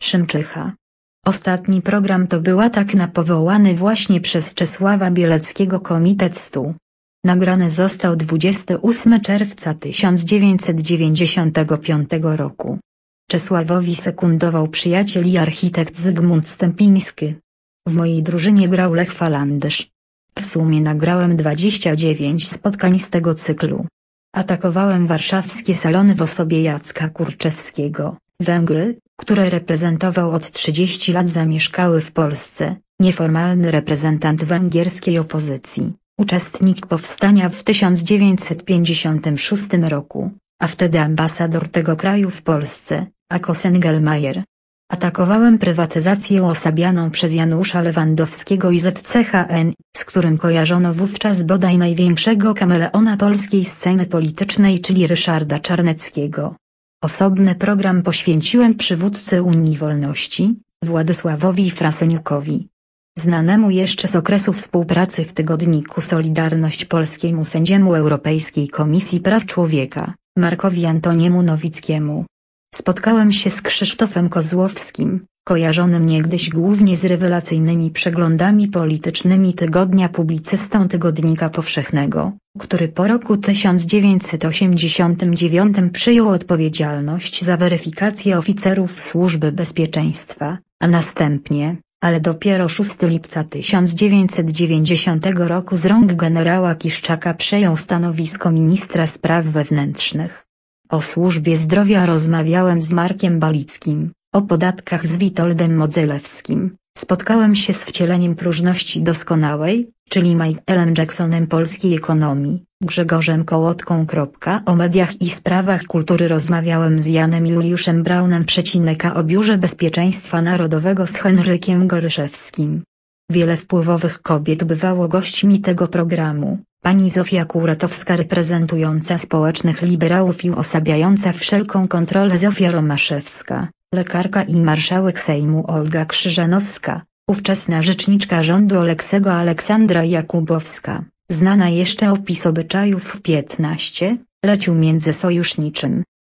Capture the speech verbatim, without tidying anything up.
Szymczycha. Ostatni program to był atak na powołany właśnie przez Czesława Bieleckiego Komitet stu. Nagrany został dwudziestego ósmego czerwca tysiąc dziewięćset dziewięćdziesiątego piątego roku. Czesławowi sekundował przyjaciel i architekt Zygmunt Stępiński. W mojej drużynie grał Lech Falandysz. W sumie nagrałem dwadzieścia dziewięć spotkań z tego cyklu. Atakowałem warszawskie salony w osobie Jacka Kurczewskiego. Węgry, które reprezentował od trzydziestu lat, zamieszkały w Polsce, nieformalny reprezentant węgierskiej opozycji, uczestnik powstania w tysiąc dziewięćset pięćdziesiątym szóstym roku, a wtedy ambasador tego kraju w Polsce, Ako Sengelmajer. Atakowałem prywatyzację uosabianą przez Janusza Lewandowskiego i Z C H N, z którym kojarzono wówczas bodaj największego kameleona polskiej sceny politycznej, czyli Ryszarda Czarneckiego. Osobny program poświęciłem przywódcy Unii Wolności, Władysławowi Frasyniukowi. Znanemu jeszcze z okresu współpracy w tygodniku Solidarność polskiemu sędziemu Europejskiej Komisji Praw Człowieka, Markowi Antoniemu Nowickiemu. Spotkałem się z Krzysztofem Kozłowskim, kojarzonym niegdyś głównie z rewelacyjnymi przeglądami politycznymi tygodnia, publicystą Tygodnika Powszechnego, który po roku tysiąc dziewięćset osiemdziesiątym dziewiątym przyjął odpowiedzialność za weryfikację oficerów Służby Bezpieczeństwa, a następnie, ale dopiero szóstego lipca tysiąc dziewięćset dziewięćdziesiątego roku z rąk generała Kiszczaka przejął stanowisko ministra spraw wewnętrznych. O służbie zdrowia rozmawiałem z Markiem Balickim, o podatkach z Witoldem Modzelewskim. Spotkałem się z wcieleniem próżności doskonałej, czyli Michaelem Jacksonem polskiej ekonomii, Grzegorzem Kołotką. O mediach i sprawach kultury rozmawiałem z Janem Juliuszem Braunem a o Biurze Bezpieczeństwa Narodowego z Henrykiem Goryszewskim. Wiele wpływowych kobiet bywało gośćmi tego programu. Pani Zofia Kuratowska reprezentująca społecznych liberałów i uosabiająca wszelką kontrolę Zofia Romaszewska, lekarka i marszałek Sejmu Olga Krzyżanowska, ówczesna rzeczniczka rządu Oleksego Aleksandra Jakubowska, znana jeszcze opis obyczajów w piętnaście leciu międzysojuszniczym,